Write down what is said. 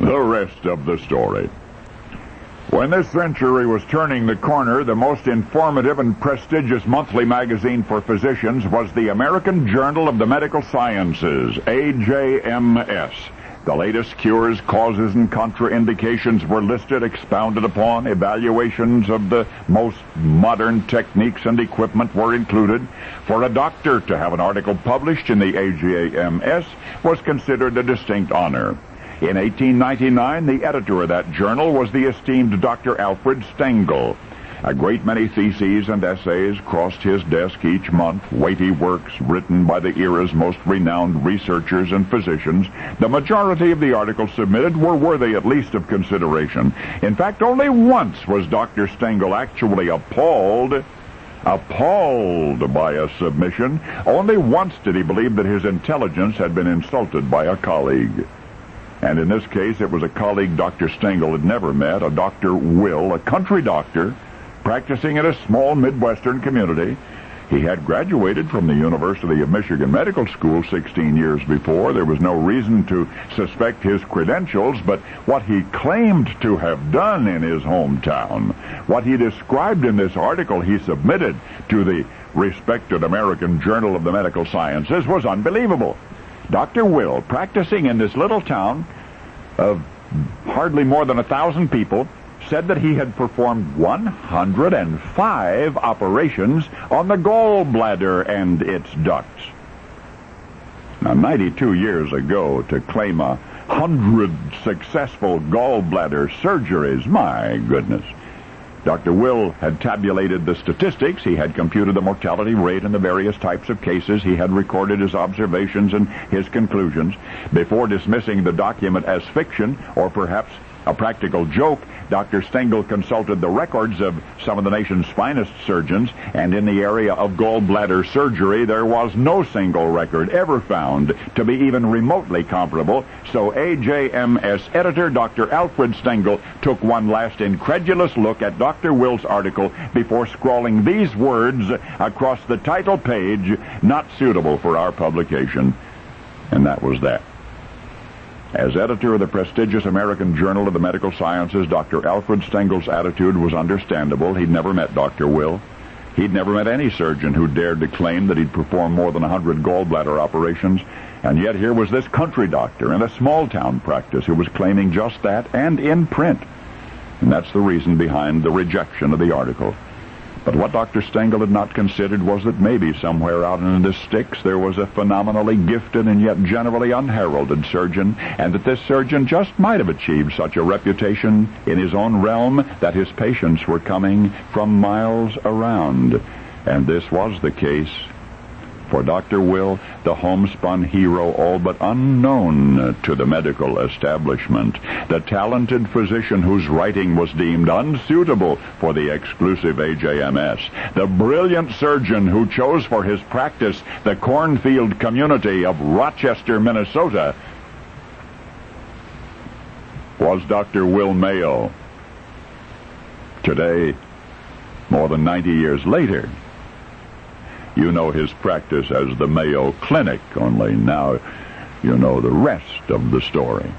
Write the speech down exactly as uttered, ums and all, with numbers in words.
The rest of the story. When this century was turning the corner, the most informative and prestigious monthly magazine for physicians was the American Journal of the Medical Sciences, A J M S. The latest cures, causes, and contraindications were listed, expounded upon. Evaluations of the most modern techniques and equipment were included. For a doctor to have an article published in the A J M S was considered a distinct honor. In eighteen ninety-nine, the editor of that journal was the esteemed Doctor Alfred Stengel. A great many theses and essays crossed his desk each month, weighty works written by the era's most renowned researchers and physicians. The majority of the articles submitted were worthy at least of consideration. In fact, only once was Doctor Stengel actually appalled, appalled by a submission. Only once did he believe that his intelligence had been insulted by a colleague. And in this case, it was a colleague Doctor Stengel had never met, a Doctor Will, a country doctor, practicing in a small Midwestern community. He had graduated from the University of Michigan Medical School sixteen years before. There was no reason to suspect his credentials, but what he claimed to have done in his hometown, what he described in this article he submitted to the respected American Journal of the Medical Sciences, was unbelievable. Doctor Will, practicing in this little town of hardly more than a thousand people, said that he had performed one hundred five operations on the gallbladder and its ducts. Now, ninety-two years ago, to claim a hundred successful gallbladder surgeries, my goodness. Doctor Will had tabulated the statistics. He had computed the mortality rate in the various types of cases. He had recorded his observations and his conclusions. Before dismissing the document as fiction, or perhaps a practical joke, Doctor Stengel consulted the records of some of the nation's finest surgeons, and in the area of gallbladder surgery, there was no single record ever found to be even remotely comparable. So A J M S editor Doctor Alfred Stengel took one last incredulous look at Doctor Will's article before scrawling these words across the title page, "Not suitable for our publication." And that was that. As editor of the prestigious American Journal of the Medical Sciences, Doctor Alfred Stengel's attitude was understandable. He'd never met Doctor Will. He'd never met any surgeon who dared to claim that he'd performed more than a hundred gallbladder operations. And yet here was this country doctor in a small-town practice who was claiming just that, and in print. And that's the reason behind the rejection of the article. But what Doctor Stengel had not considered was that maybe somewhere out in the sticks there was a phenomenally gifted and yet generally unheralded surgeon, and that this surgeon just might have achieved such a reputation in his own realm that his patients were coming from miles around. And this was the case. For Doctor Will, the homespun hero all but unknown to the medical establishment, the talented physician whose writing was deemed unsuitable for the exclusive A J M S, the brilliant surgeon who chose for his practice the cornfield community of Rochester, Minnesota, was Doctor Will Mayo. Today, more than ninety years later, you know his practice as the Mayo Clinic, only now you know the rest of the story.